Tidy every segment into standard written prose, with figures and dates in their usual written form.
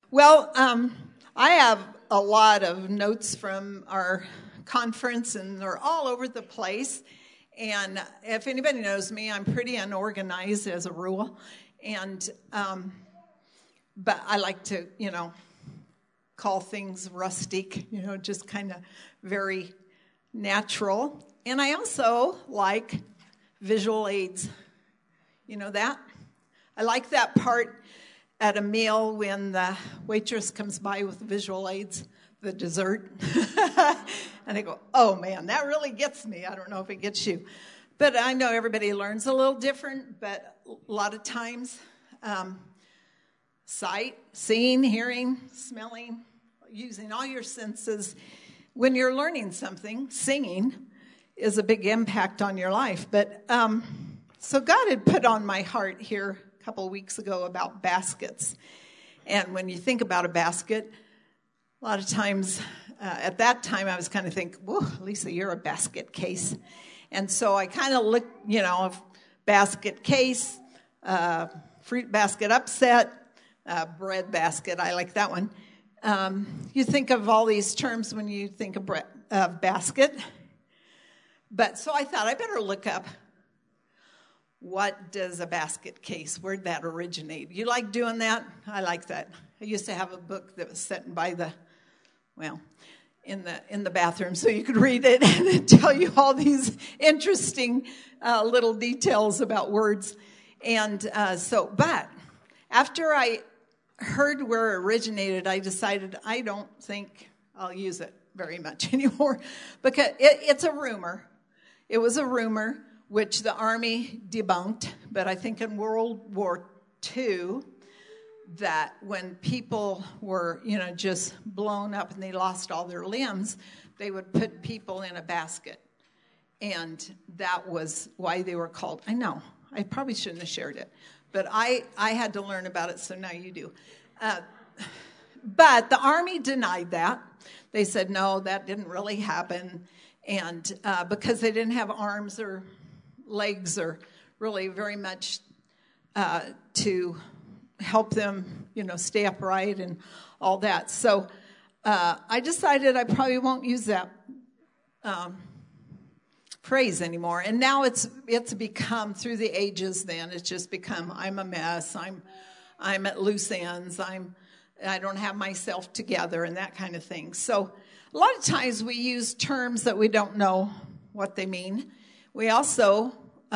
Well, I have a lot of notes from our conference, and they're all over the place. And if anybody knows me, I'm pretty unorganized as a rule. And but I like to, call things rustic, just kind of very natural. And I also like visual aids. You know that? I like that part at a meal when the waitress comes by with visual aids, the dessert. And I go, oh man, that really gets me. I don't know if it gets you. But I know everybody learns a little different, but a lot of times, sight, seeing, hearing, smelling, using all your senses. When you're learning something, singing is a big impact on your life. But so God had put on my heart here a couple of weeks ago about baskets. And when you think about a basket, a lot of times, at that time, I was kind of thinking, whoa, Lisa, you're a basket case. And so I kind of looked, basket case, fruit basket upset, bread basket. I like that one. You think of all these terms when you think of basket. But so I thought I better look up, what does a basket case, where'd that originate? You like doing that? I like that. I used to have a book that was sitting by in the bathroom, so you could read it and it'd tell you all these interesting little details about words. And but after I heard where it originated, I decided I don't think I'll use it very much anymore, because it's a rumor. It was a rumor which the Army debunked, but I think in World War II, that when people were, just blown up and they lost all their limbs, they would put people in a basket. And that was why they were called. I know, I probably shouldn't have shared it, but I had to learn about it, so now you do. But the Army denied that. They said, no, that didn't really happen. And because they didn't have arms or legs or really very much to help them, stay upright and all that. So I decided I probably won't use that phrase anymore. And now it's become, through the ages then, it's just become, I'm a mess, I'm at loose ends, I don't have myself together and that kind of thing. So a lot of times we use terms that we don't know what they mean. We also,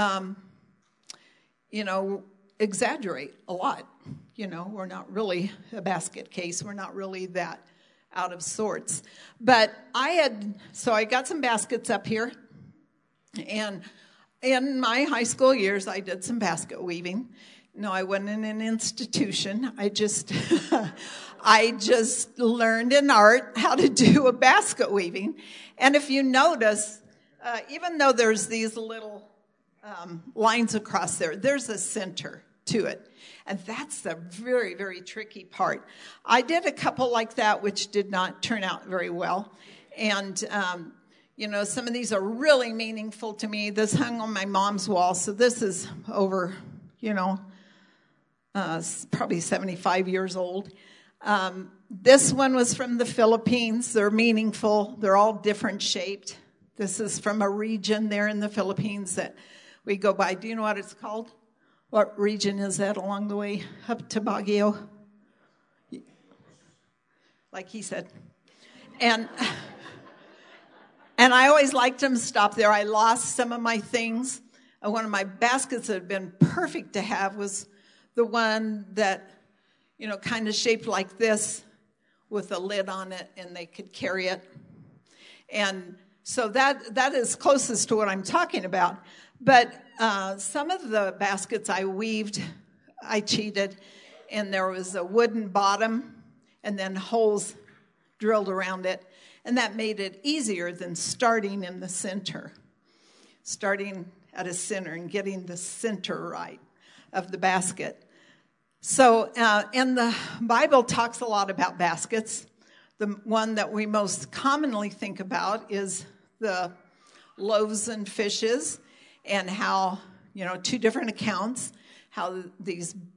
exaggerate a lot. We're not really a basket case. We're not really that out of sorts. But I got some baskets up here. And in my high school years, I did some basket weaving. No, I wasn't in an institution. I just learned in art how to do a basket weaving. And if you notice, even though there's these little lines across there, there's a center to it. And that's the very, very tricky part. I did a couple like that, which did not turn out very well. And, some of these are really meaningful to me. This hung on my mom's wall. So this is over, probably 75 years old. This one was from the Philippines. They're meaningful. They're all different shaped. This is from a region there in the Philippines that we go by. Do you know what it's called? What region is that along the way up to Baguio? Like he said. And I always liked them to stop there. I lost some of my things. One of my baskets that had been perfect to have was the one that, kind of shaped like this with a lid on it, and they could carry it. And so that is closest to what I'm talking about. But some of the baskets I weaved, I cheated, and there was a wooden bottom and then holes drilled around it. And that made it easier than starting in the center, starting at a center and getting the center right of the basket. So, and the Bible talks a lot about baskets. The one that we most commonly think about is the loaves and fishes, and how, two different accounts, how these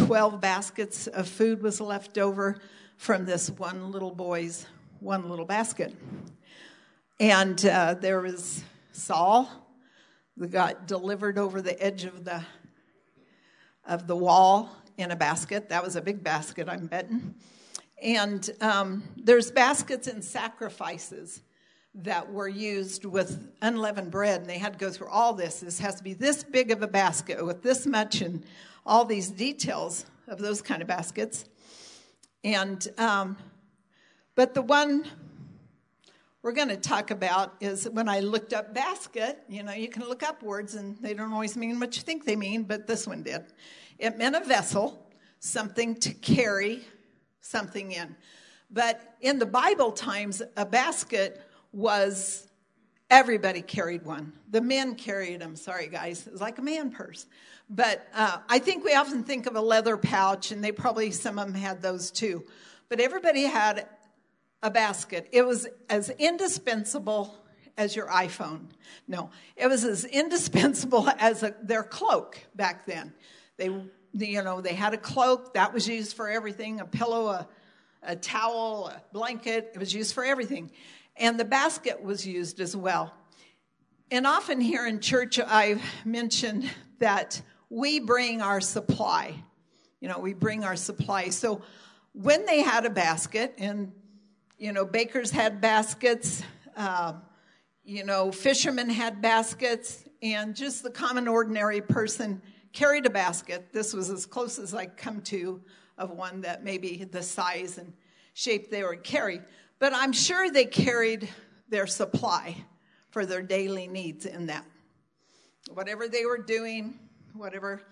12 baskets of food was left over from this one little boy's one little basket. And there was Saul that got delivered over the edge of the wall in a basket. That was a big basket, I'm betting. And there's baskets and sacrifices that were used with unleavened bread, and they had to go through all this. This has to be this big of a basket with this much, and all these details of those kind of baskets. And but the one we're going to talk about is when I looked up basket. You know, you can look up words, and they don't always mean what you think they mean, but this one did. It meant a vessel, something to carry something in. But in the Bible times, a basket was, everybody carried one. The men carried them. Sorry, guys. It was like a man purse. But I think we often think of a leather pouch, and some of them had those too. But everybody had a basket. It was as indispensable as your iPhone. No, it was as indispensable as their cloak back then. They had a cloak that was used for everything, a pillow, a towel, a blanket. It was used for everything. And the basket was used as well. And often here in church, I've mentioned that we bring our supply. We bring our supply. So when they had a basket, and, bakers had baskets, fishermen had baskets, and just the common ordinary person carried a basket. This was as close as I come to of one that maybe the size and shape they would carry. But I'm sure they carried their supply for their daily needs in that. Whatever they were doing, whatever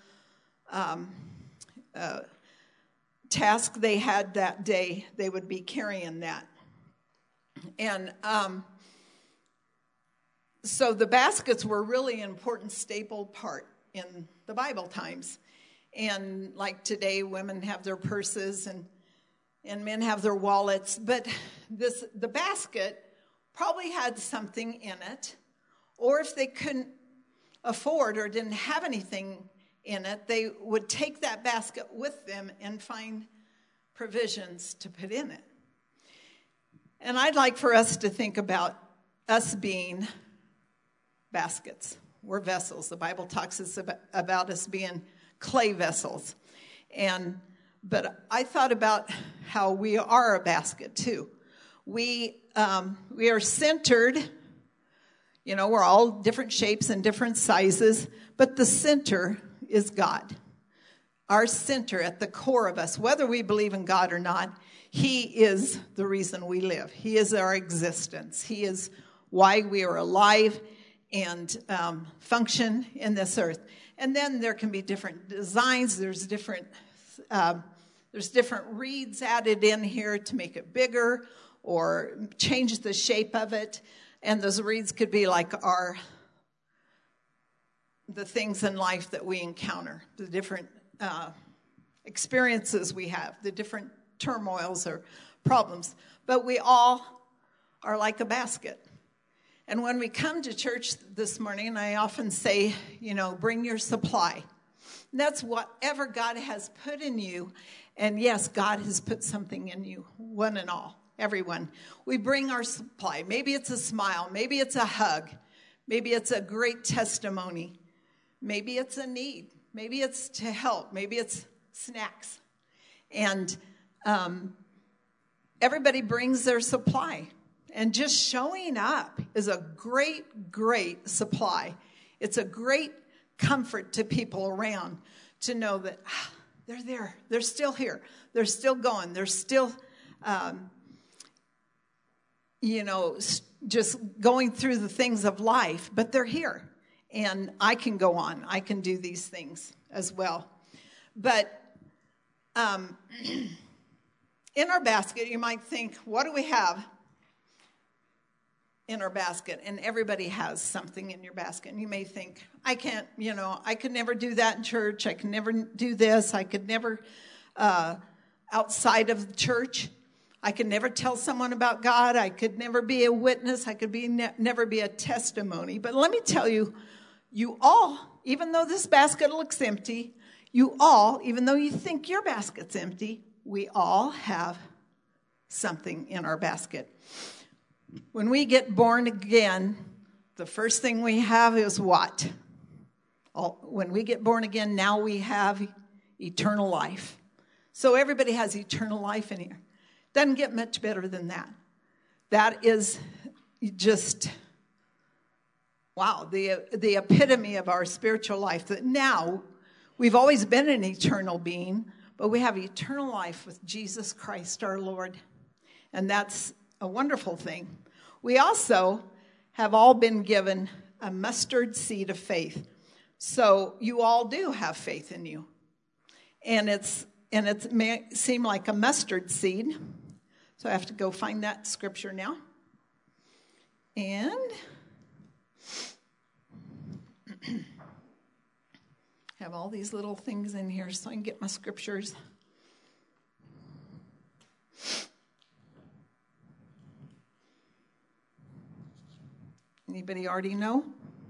task they had that day, they would be carrying that. And so the baskets were really an important staple part in the Bible times. And like today, women have their purses and men have their wallets. But the basket probably had something in it. Or if they couldn't afford or didn't have anything in it, they would take that basket with them and find provisions to put in it. And I'd like for us to think about us being baskets. We're vessels. The Bible talks about us being clay vessels. But I thought about how we are a basket too. We are centered. We're all different shapes and different sizes, but the center is God. Our center at the core of us, whether we believe in God or not, He is the reason we live. He is our existence. He is why we are alive and function in this earth. And then there can be different designs. There's different reeds added in here to make it bigger or change the shape of it. And those reeds could be like the things in life that we encounter, the different experiences we have, the different turmoils or problems. But we all are like a basket. And when we come to church this morning, I often say, bring your supply. And that's whatever God has put in you. And yes, God has put something in you, one and all, everyone. We bring our supply. Maybe it's a smile. Maybe it's a hug. Maybe it's a great testimony. Maybe it's a need. Maybe it's to help. Maybe it's snacks. And everybody brings their supply. And just showing up is a great, great supply. It's a great comfort to people around to know that they're there. They're still here. They're still going. They're still, just going through the things of life. But they're here. And I can go on. I can do these things as well. But in our basket, you might think, what do we have in our basket? And everybody has something in your basket. And you may think, I could never do that in church. I can never do this. I could never, outside of the church, I could never tell someone about God. I could never be a witness. I could never be a testimony. But let me tell you, you all, even though this basket looks empty, You all, even though you think your basket's empty, we all have something in our basket. When we get born again, the first thing we have is what? When we get born again, now we have eternal life. So everybody has eternal life in here. Doesn't get much better than that. That is just, wow, the epitome of our spiritual life. That now, we've always been an eternal being, but we have eternal life with Jesus Christ our Lord. And that's a wonderful thing. We also have all been given a mustard seed of faith. So you all do have faith in you. And it may seem like a mustard seed. So I have to go find that scripture now. And have all these little things in here so I can get my scriptures. Anybody already know?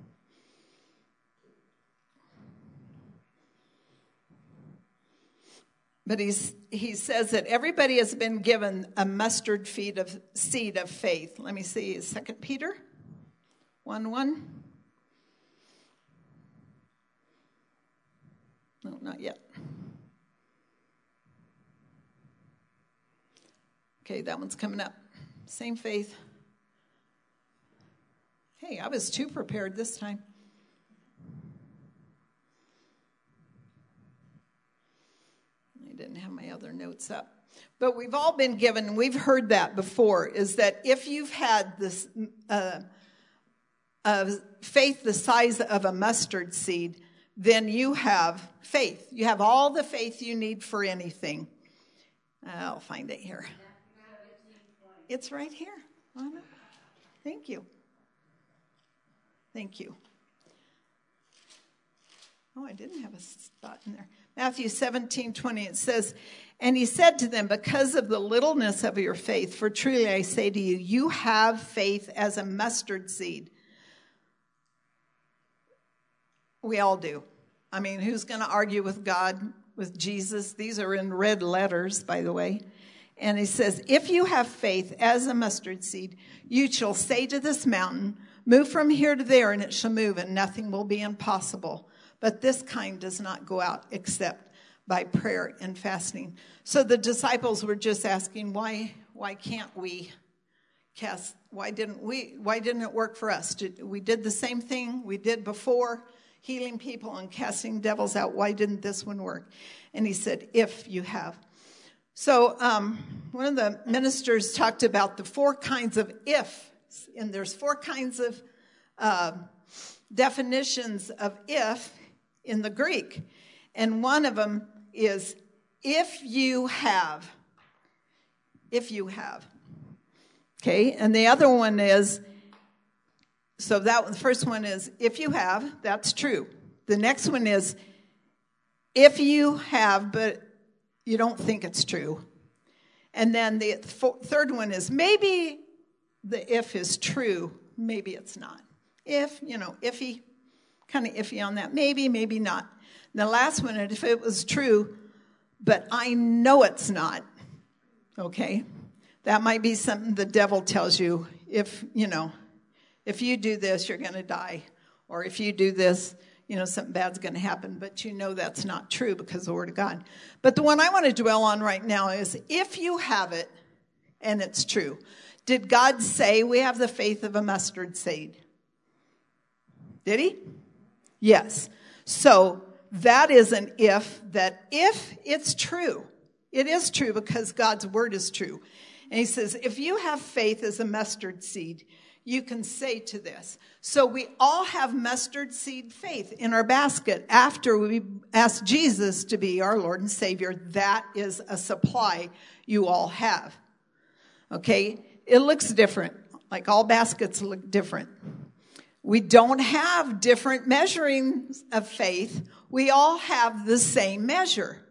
But he says that everybody has been given a mustard seed of faith. Let me see, 2 Peter 1:1. No, not yet. Okay, that one's coming up. Same faith. Hey, I was too prepared this time. I didn't have my other notes up. But we've all been given, we've heard that before, is that if you've had this faith the size of a mustard seed, then you have faith. You have all the faith you need for anything. I'll find it here. It's right here. Thank you. Thank you. Oh, I didn't have a spot in there. Matthew 17:20, it says, and he said to them, because of the littleness of your faith, for truly I say to you, you have faith as a mustard seed. We all do. I mean, who's going to argue with God, with Jesus? These are in red letters, by the way. And he says, if you have faith as a mustard seed, you shall say to this mountain, move from here to there, and it shall move, and nothing will be impossible. But this kind does not go out except by prayer and fasting. So the disciples were just asking, why can't we cast? Why didn't it work for us? We did the same thing we did before, healing people and casting devils out. Why didn't this one work? And he said, if you have. So one of the ministers talked about the 4 kinds of if, and there's 4 kinds of definitions of if in the Greek. And one of them is if you have. If you have. Okay, and the other one is, so that the first one is if you have, that's true. The next one is if you have, but you don't think it's true. And then the third one is maybe the if is true, maybe it's not. If, iffy, kind of iffy on that. Maybe, maybe not. And the last one, if it was true, but I know it's not, okay? That might be something the devil tells you. If you do this, you're going to die. Or if you do this, something bad's going to happen. But that's not true because of the Word of God. But the one I want to dwell on right now is if you have it and it's true. Did God say we have the faith of a mustard seed? Did he? Yes. So that is an if, that if it's true, it is true because God's word is true. And he says, if you have faith as a mustard seed, you can say to this. So we all have mustard seed faith in our basket after we ask Jesus to be our Lord and Savior. That is a supply you all have. Okay? It looks different. Like all baskets look different. We don't have different measurings of faith. We all have the same measure.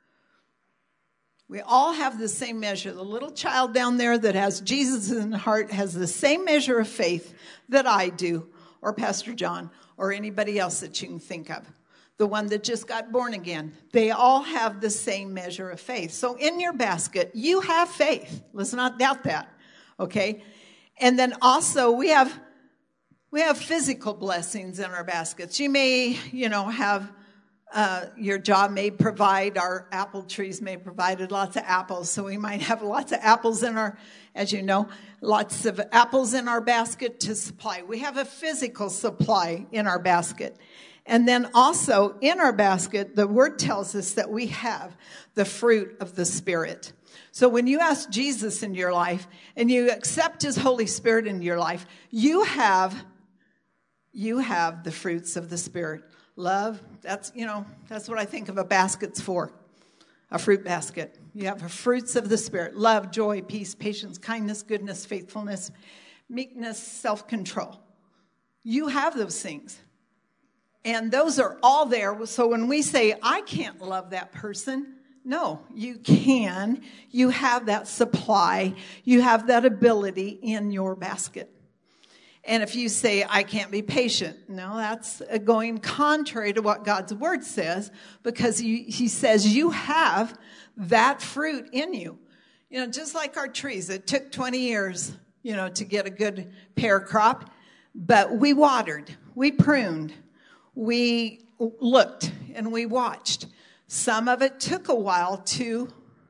We all have the same measure. The little child down there that has Jesus in the heart has the same measure of faith that I do, or Pastor John, or anybody else that you can think of. the one that just got born again. They all have the same measure of faith. So in your basket, you have faith. Let's not doubt that, okay? And then also we have physical blessings in our baskets. You may, have your job may provide, our apple trees may provide lots of apples. So we might have lots of apples in our, as you know, lots of apples in our basket to supply. We have a physical supply in our basket. And then also in our basket, the word tells us that we have the fruit of the Spirit. So when you ask Jesus in your life and you accept his Holy Spirit in your life, you have the fruits of the Spirit. Love, that's what I think of a basket's for, a fruit basket. You have the fruits of the Spirit: love, joy, peace, patience, kindness, goodness, faithfulness, meekness, self-control. You have those things. And those are all there. So when we say, I can't love that person, no, you can. You have that supply. You have that ability in your basket. And if you say, I can't be patient, no, that's going contrary to what God's word says, because he says you have that fruit in you. Just like our trees, it took 20 years, to get a good pear crop, but we watered, we pruned, we looked, and we watched. Some of it took a while to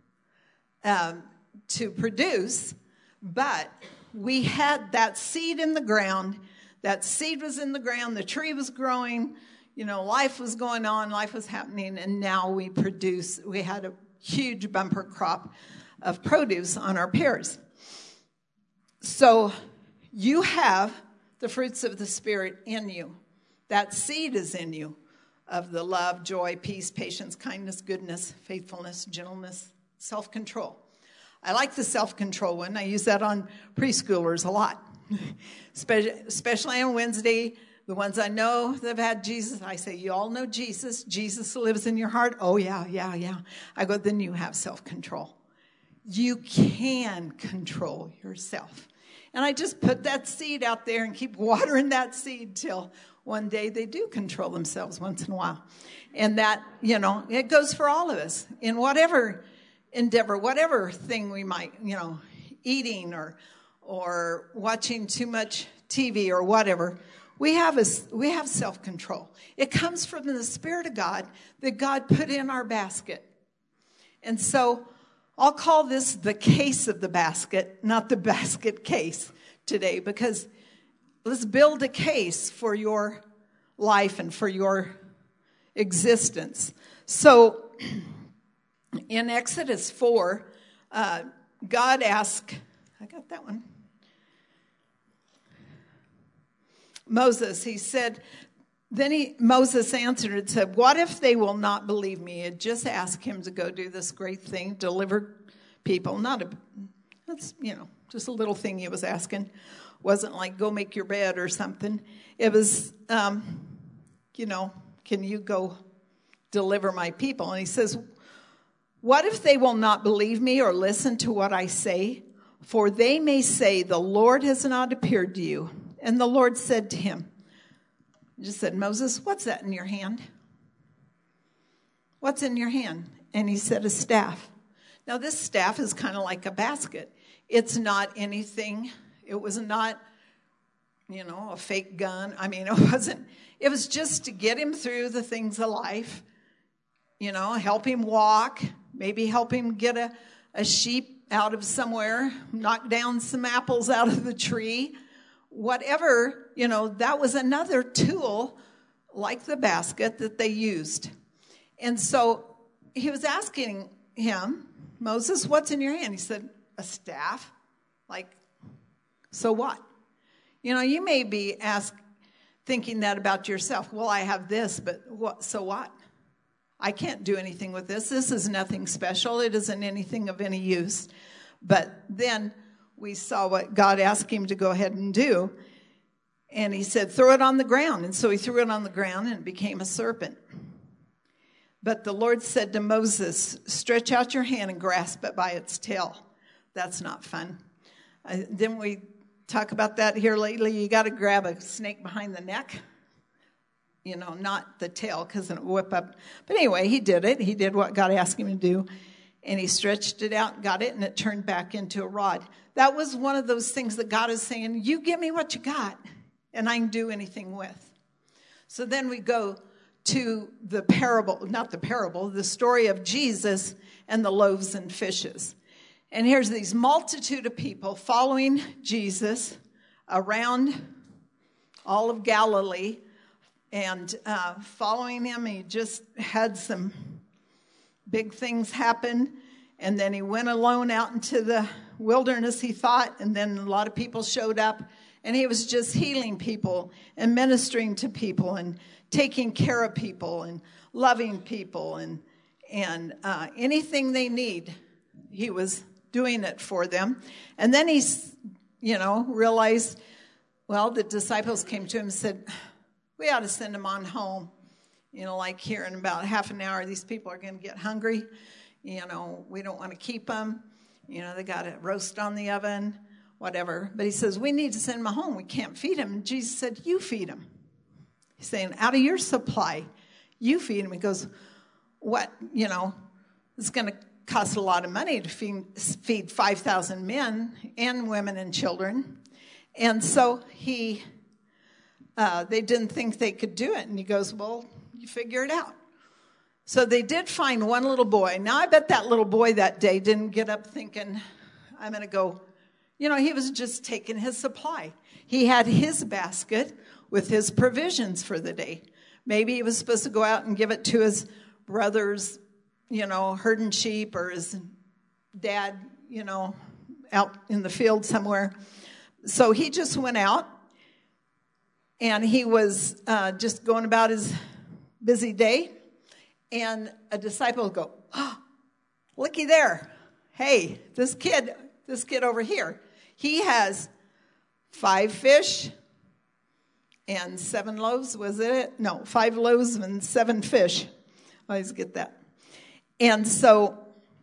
produce, but we had that seed in the ground. That seed was in the ground. The tree was growing. Life was going on. Life was happening. And now we had a huge bumper crop of produce on our pears. So you have the fruits of the Spirit in you. That seed is in you of the love, joy, peace, patience, kindness, goodness, faithfulness, gentleness, self-control. I like the self-control one. I use that on preschoolers a lot, especially on Wednesday. The ones I know that have had Jesus, I say, you all know Jesus. Jesus lives in your heart. Oh, yeah. I go, then you have self-control. You can control yourself. And I just put that seed out there and keep watering that seed till one day they do control themselves once in a while. And that, it goes for all of us in whatever endeavor, whatever thing we might, eating or watching too much TV or whatever. We have self-control. It comes from the Spirit of God that God put in our basket. And so I'll call this the case of the basket, not the basket case today, because let's build a case for your life and for your existence. So in Exodus 4, God asked, I got that one, Moses, he said, Moses answered and said, what if they will not believe me? He had just asked him to go do this great thing, deliver people. That's just a little thing he was asking. Wasn't like, go make your bed or something. It was, can you go deliver my people? And he says, what if they will not believe me or listen to what I say? For they may say, the Lord has not appeared to you. And the Lord said to him, just said, Moses, what's that in your hand? What's in your hand? And he said, a staff. Now this staff is kind of like a basket. It's not anything. It was not, a fake gun. It was just to get him through the things of life, help him walk, maybe help him get a sheep out of somewhere, knock down some apples out of the tree, whatever, that was another tool like the basket that they used. And so he was asking him, Moses, what's in your hand? He said, a staff. So what? You may be thinking that about yourself. Well, I have this, but what? So what? I can't do anything with this. This is nothing special. It isn't anything of any use. But then we saw what God asked him to go ahead and do. And he said, throw it on the ground. And so he threw it on the ground and it became a serpent. But the Lord said to Moses, stretch out your hand and grasp it by its tail. That's not fun. Didn't we talk about that here lately? You got to grab a snake behind the neck. not the tail, because it would whip up. But anyway, he did it. He did what God asked him to do. And he stretched it out, got it, and it turned back into a rod. That was one of those things that God is saying, you give me what you got, and I can do anything with. So then we go to the story of Jesus and the loaves and fishes. And here's these multitude of people following Jesus around all of Galilee and following him. He just had some big things happen. And then he went alone out into the wilderness, he thought, and then a lot of people showed up. And he was just healing people and ministering to people and taking care of people and loving people and anything they need, he was doing it for them. And then he, realized, the disciples came to him and said, we ought to send them on home. Like here in about half an hour, these people are going to get hungry. We don't want to keep them. They got a roast on the oven, whatever. But he says, we need to send them home. We can't feed them. And Jesus said, you feed them. He's saying, out of your supply, you feed them. He goes, what, it's going to cost a lot of money to feed 5,000 men and women and children. And so they didn't think they could do it. And he goes, well, you figure it out. So they did find one little boy. Now, I bet that little boy that day didn't get up thinking, I'm going to go. He was just taking his supply. He had his basket with his provisions for the day. Maybe he was supposed to go out and give it to his brothers, herding sheep, or his dad, out in the field somewhere. So he just went out, and he was just going about his busy day. And a disciple would go, oh, looky there. Hey, this kid over here, he has 5 fish and 7 loaves, was it? No, 5 loaves and 7 fish. I always get that. And so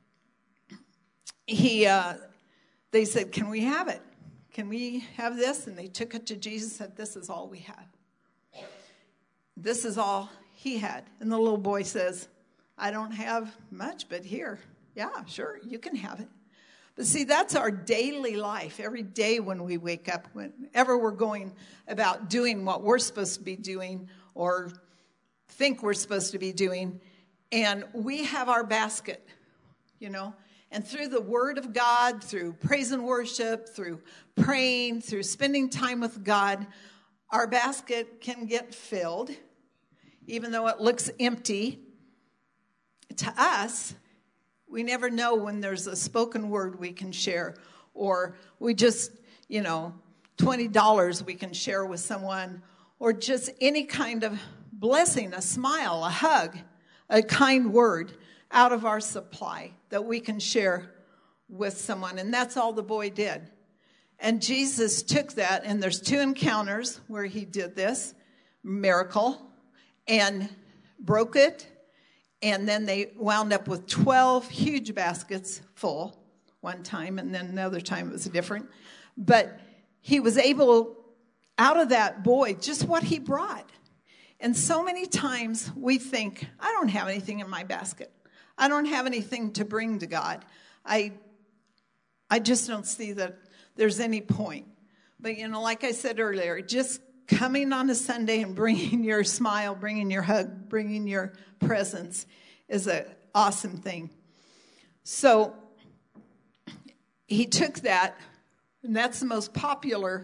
they said, can we have it? Can we have this? And they took it to Jesus and said, this is all we have. This is all he had. And the little boy says, I don't have much, but here. Yeah, sure, you can have it. But see, that's our daily life. Every day when we wake up, whenever we're going about doing what we're supposed to be doing or think we're supposed to be doing, and we have our basket, and through the Word of God, through praise and worship, through praying, through spending time with God, our basket can get filled, even though it looks empty. To us, we never know when there's a spoken word we can share, or we just, $20 we can share with someone, or just any kind of blessing, a smile, a hug, a kind word out of our supply that we can share with someone. And that's all the boy did. And Jesus took that, and there's 2 encounters where he did this miracle and broke it. And then they wound up with 12 huge baskets full one time, and then another time it was different. But he was able, out of that boy, just what he brought. And so many times we think, I don't have anything in my basket. I don't have anything to bring to God. I just don't see that there's any point. But, like I said earlier, just coming on a Sunday and bringing your smile, bringing your hug, bringing your presence is an awesome thing. So he took that, and that's the most popular,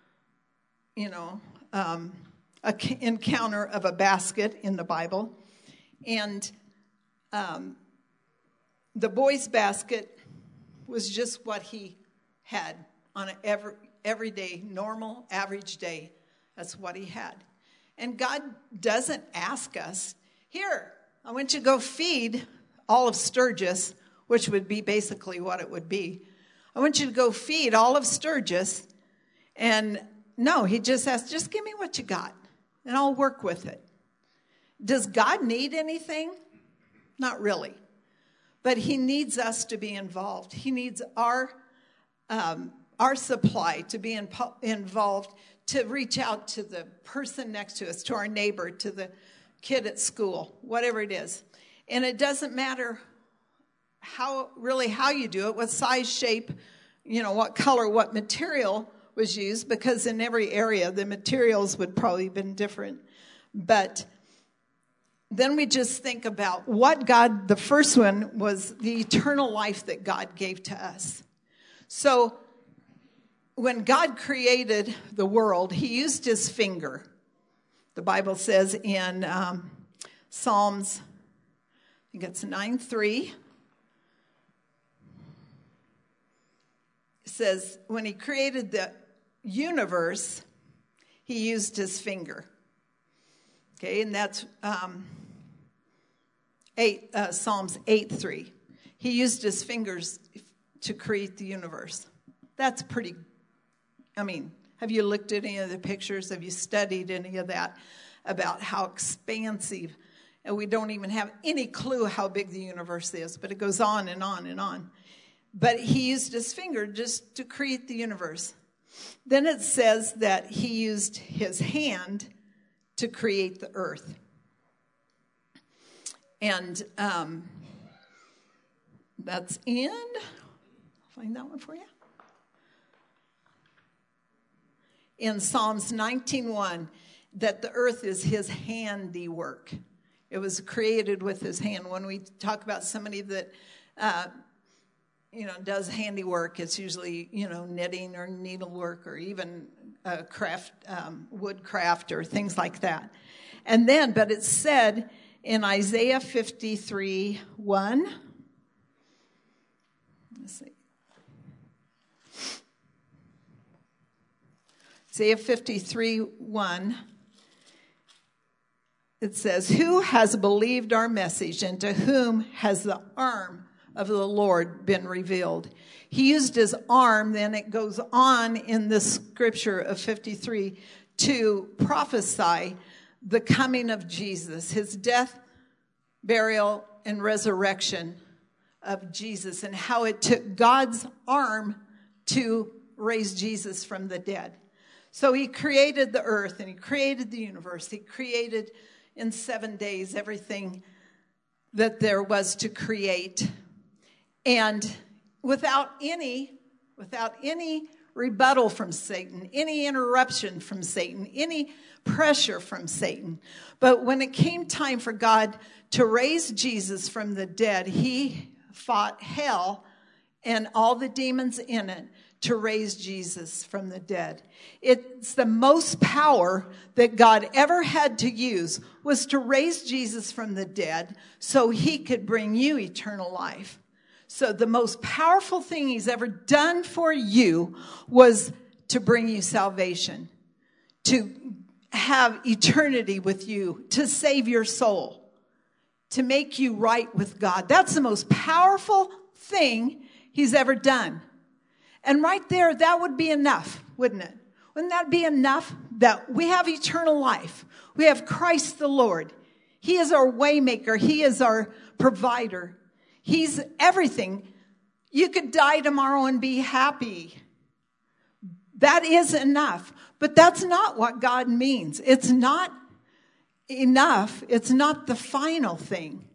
encounter of a basket in the Bible. And the boy's basket was just what he had on an everyday, normal, average day. That's what he had. And God doesn't ask us, here, I want you to go feed all of Sturgis, which would be basically what it would be. I want you to go feed all of Sturgis. And no, he just asked, just give me what you got, and I'll work with it. Does God need anything? Not really. But he needs us to be involved. He needs our our supply, to be involved, to reach out to the person next to us, to our neighbor, to the kid at school, whatever it is. And it doesn't matter how you do it, what size, shape, what color, what material was used, because in every area the materials would probably have been different. But then we just think about what God, the first one was the eternal life that God gave to us. So when God created the world, he used his finger. The Bible says in Psalms, I think it's 9:3. It says, when he created the universe, he used his finger. Okay, and that's Psalms 8:3. He used his fingers to create the universe. That's pretty, have you looked at any of the pictures? Have you studied any of that about how expansive? And we don't even have any clue how big the universe is, but it goes on and on and on. But he used his finger just to create the universe. Then it says that he used his hand to create the earth. And that's in, I'll find that one for you. In Psalms 19:1, that the earth is his handiwork. It was created with his hand. When we talk about somebody that, does handiwork, it's usually, knitting or needlework or even craft, woodcraft or things like that. And then, but it said in Isaiah 53:1, let's see. Isaiah 53:1, it says, who has believed our message, and to whom has the arm of the Lord been revealed? He used his arm, then it goes on in the scripture of 53 to prophesy the coming of Jesus, his death, burial, and resurrection of Jesus, and how it took God's arm to raise Jesus from the dead. So he created the earth and he created the universe. He created in 7 days everything that there was to create. And without any rebuttal from Satan, any interruption from Satan, any pressure from Satan. But when it came time for God to raise Jesus from the dead, he fought hell and all the demons in it to raise Jesus from the dead. It's the most power that God ever had to use was to raise Jesus from the dead so he could bring you eternal life. So the most powerful thing he's ever done for you was to bring you salvation, to have eternity with you, to save your soul, to make you right with God. That's the most powerful thing he's ever done. And right there, that would be enough, wouldn't it? Wouldn't that be enough that we have eternal life? We have Christ the Lord. He is our waymaker. He is our provider. He's everything. You could die tomorrow and be happy. That is enough. But that's not what God means. It's not enough. It's not the final thing.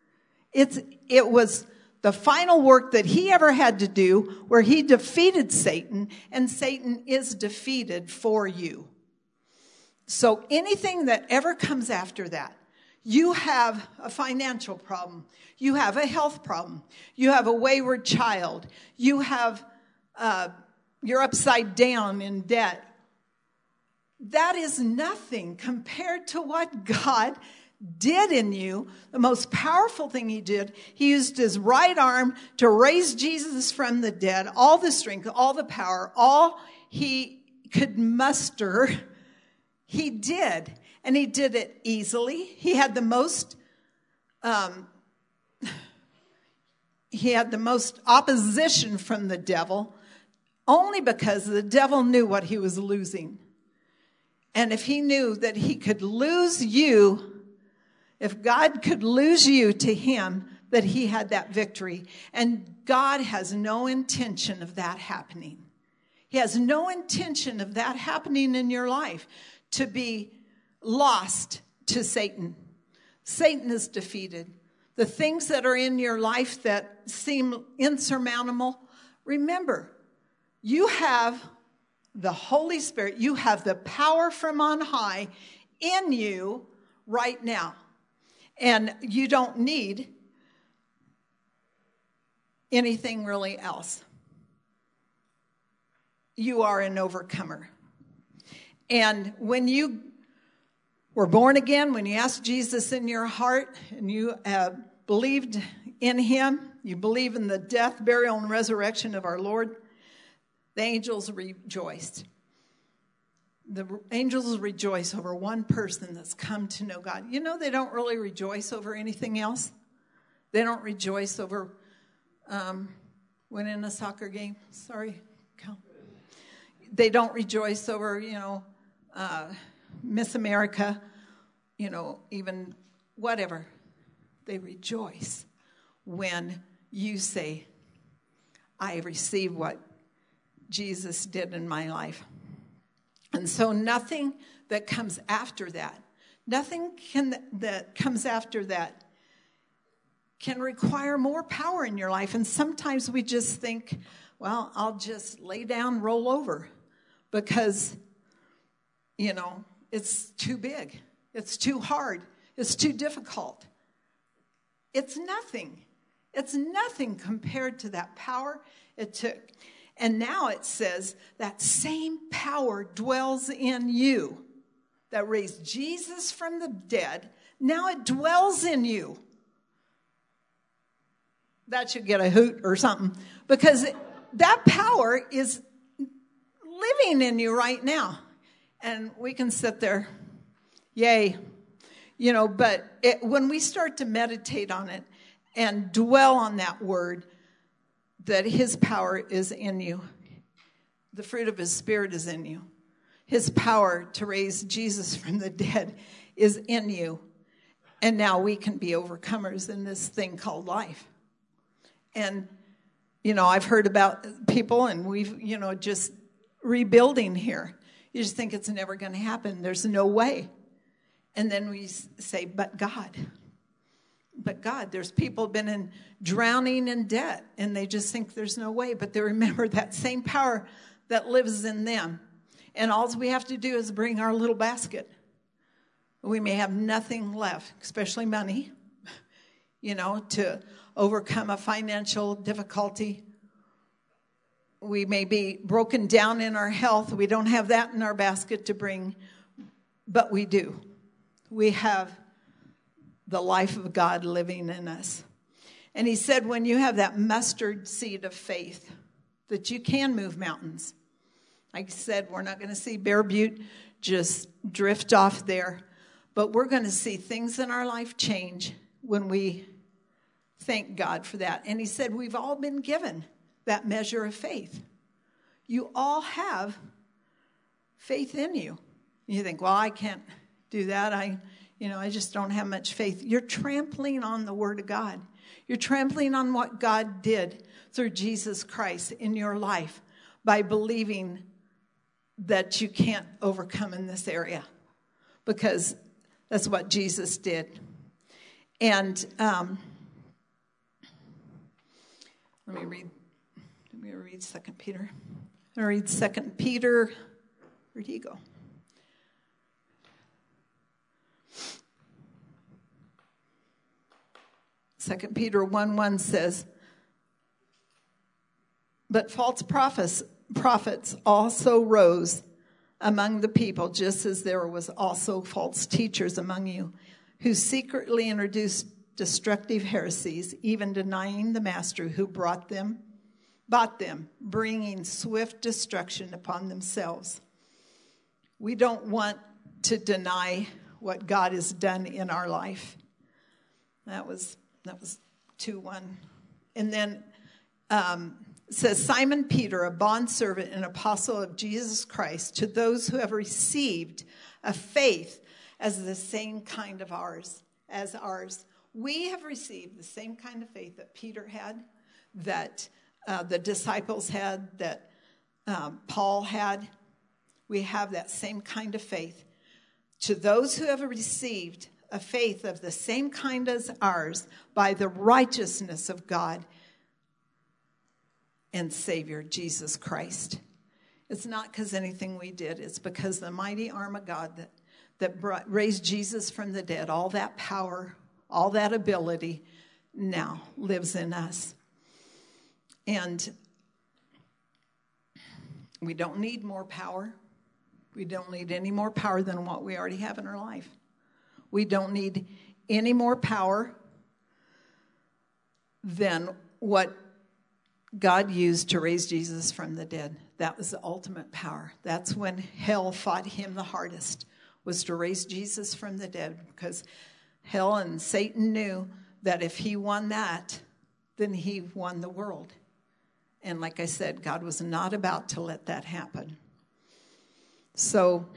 It was the final work that he ever had to do where he defeated Satan, and Satan is defeated for you. So anything that ever comes after that, you have a financial problem, you have a health problem, you have a wayward child, you have, you're upside down in debt. That is nothing compared to what God did in you. The most powerful thing he did, he used his right arm to raise Jesus from the dead. All the strength, all the power, all he could muster, he did. And he did it easily. He had the most opposition from the devil, only because the devil knew what he was losing. And if he knew that he could lose you, if God could lose you to him, that he had that victory. And God has no intention of that happening. He has no intention of that happening in your life, to be lost to Satan. Satan is defeated. The things that are in your life that seem insurmountable, remember, you have the Holy Spirit. You have the power from on high in you right now. And you don't need anything really else. You are an overcomer. And when you were born again, when you asked Jesus in your heart and you believed in him, you believe in the death, burial, and resurrection of our Lord, the angels rejoiced. The angels rejoice over one person that's come to know God. You know, they don't really rejoice over anything else. They don't rejoice over winning a soccer game. Sorry, Cal. They don't rejoice over, Miss America, even whatever. They rejoice when you say, I receive what Jesus did in my life. And so nothing that comes after that, that comes after that can require more power in your life. And sometimes we just think, well, I'll just lay down, roll over, because, it's too big. It's too hard. It's too difficult. It's nothing. It's nothing compared to that power it took. And now it says that same power dwells in you that raised Jesus from the dead. Now it dwells in you. That should get a hoot or something, because that power is living in you right now. And we can sit there, yay, but when we start to meditate on it and dwell on that word, that his power is in you. The fruit of his Spirit is in you. His power to raise Jesus from the dead is in you. And now we can be overcomers in this thing called life. And, I've heard about people, and we've, just rebuilding here. You just think it's never going to happen. There's no way. And then we say, but God. But God, there's people been drowning in debt, and they just think there's no way. But they remember that same power that lives in them. And all we have to do is bring our little basket. We may have nothing left, especially money, to overcome a financial difficulty. We may be broken down in our health. We don't have that in our basket to bring, but we do. We have the life of God living in us. And he said, when you have that mustard seed of faith, that you can move mountains. Like I said, we're not going to see Bear Butte just drift off there, but we're going to see things in our life change when we thank God for that. And he said, we've all been given that measure of faith. You all have faith in you. You think, well, I can't do that. I just don't have much faith. You're trampling on the Word of God. You're trampling on what God did through Jesus Christ in your life by believing that you can't overcome in this area, because that's what Jesus did. And let me read 2 Peter. I'm going to read 2 Peter. Where'd he go? Second Peter 1:1 says, but false prophets also rose among the people, just as there was also false teachers among you, who secretly introduced destructive heresies, even denying the master who bought them, bringing swift destruction upon themselves. We don't want to deny what God has done in our life. That was 2:1. And then it says, Simon Peter, a bondservant and apostle of Jesus Christ, to those who have received a faith as the same kind of ours. We have received the same kind of faith that Peter had, that the disciples had, that Paul had. We have that same kind of faith. To those who have received a faith of the same kind as ours by the righteousness of God and Savior, Jesus Christ. It's not because anything we did. It's because the mighty arm of God that raised Jesus from the dead, all that power, all that ability now lives in us. And we don't need more power. We don't need any more power than what we already have in our life. We don't need any more power than what God used to raise Jesus from the dead. That was the ultimate power. That's when hell fought him the hardest, was to raise Jesus from the dead, because hell and Satan knew that if he won that, then he won the world. And like I said, God was not about to let that happen. So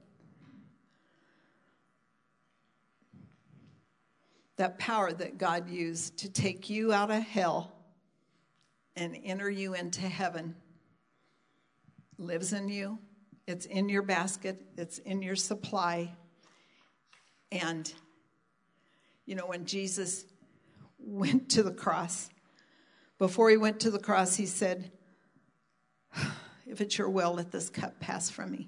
that power that God used to take you out of hell and enter you into heaven lives in you. It's in your basket. It's in your supply. And, you know, when Jesus went to the cross, before he went to the cross, he said, if it's your will, let this cup pass from me.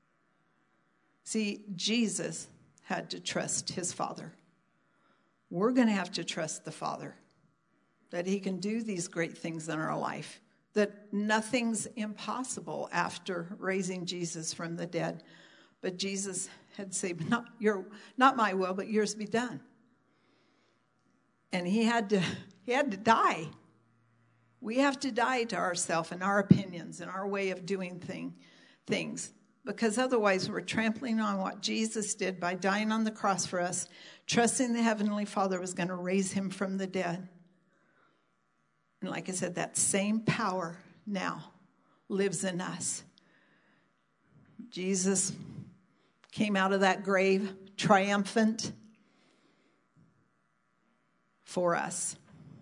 See, Jesus had to trust his Father. We're going to have to trust the Father, that he can do these great things in our life, that nothing's impossible after raising Jesus from the dead. But Jesus had said, not my will, but yours be done. And he had to die. We have to die to ourselves and our opinions and our way of doing things. Because otherwise we're trampling on what Jesus did by dying on the cross for us, trusting the Heavenly Father was going to raise him from the dead. And like I said, that same power now lives in us. Jesus came out of that grave triumphant for us.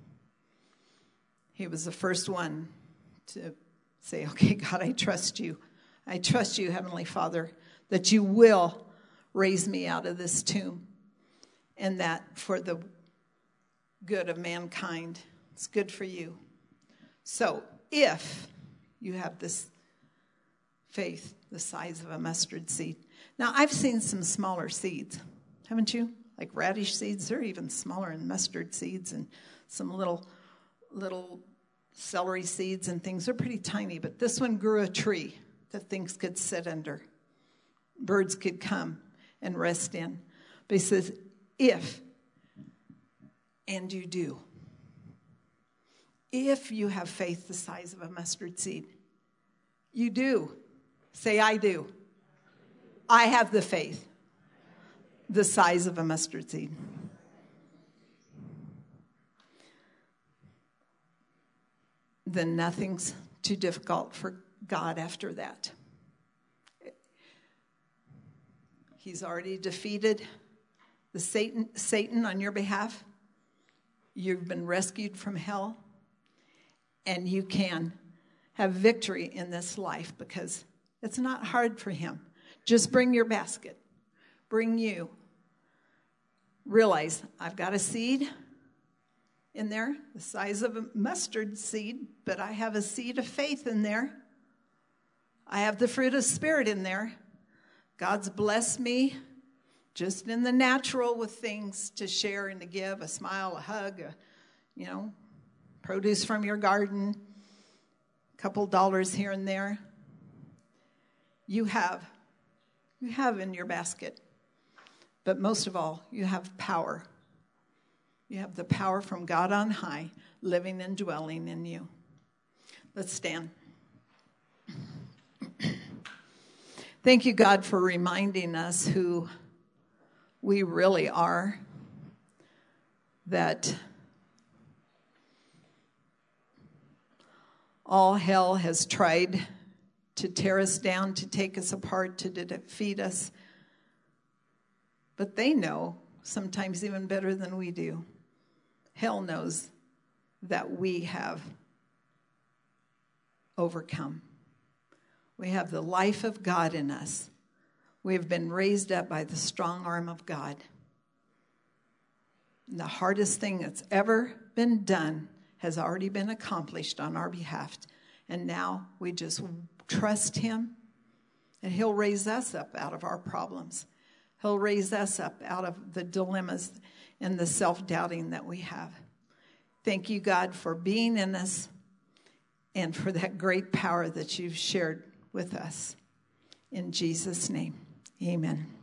He was the first one to say, okay, God, I trust you. I trust you, Heavenly Father, that you will raise me out of this tomb, and that for the good of mankind, it's good for you. So if you have this faith the size of a mustard seed. Now, I've seen some smaller seeds, haven't you? Like radish seeds, they're even smaller than mustard seeds, and some little celery seeds and things. They're pretty tiny, but this one grew a tree that things could sit under. Birds could come and rest in. But he says, if, and you do. If you have faith the size of a mustard seed, you do. Say, I do. I have the faith the size of a mustard seed. Then nothing's too difficult for God after that. He's already defeated the Satan on your behalf. You've been rescued from hell. And you can have victory in this life because it's not hard for him. Just bring your basket. Bring you. Realize, I've got a seed in there, the size of a mustard seed, but I have a seed of faith in there. I have the fruit of Spirit in there. God's blessed me just in the natural with things to share and to give, a smile, a hug, produce from your garden, a couple dollars here and there. You have in your basket. But most of all, you have power. You have the power from God on high living and dwelling in you. Let's stand. Thank you, God, for reminding us who we really are, that all hell has tried to tear us down, to take us apart, to defeat us. But they know, sometimes even better than we do. Hell knows that we have overcome. We have the life of God in us. We have been raised up by the strong arm of God. And the hardest thing that's ever been done has already been accomplished on our behalf. And now we just trust him, and he'll raise us up out of our problems. He'll raise us up out of the dilemmas and the self-doubting that we have. Thank you, God, for being in us and for that great power that you've shared with us. In Jesus' name, amen.